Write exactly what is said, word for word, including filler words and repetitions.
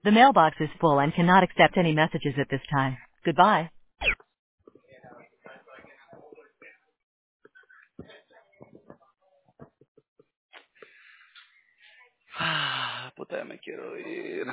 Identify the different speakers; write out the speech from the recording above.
Speaker 1: The mailbox is full and cannot accept any messages at this time. Goodbye.
Speaker 2: Ah, puta, ya me quiero ir.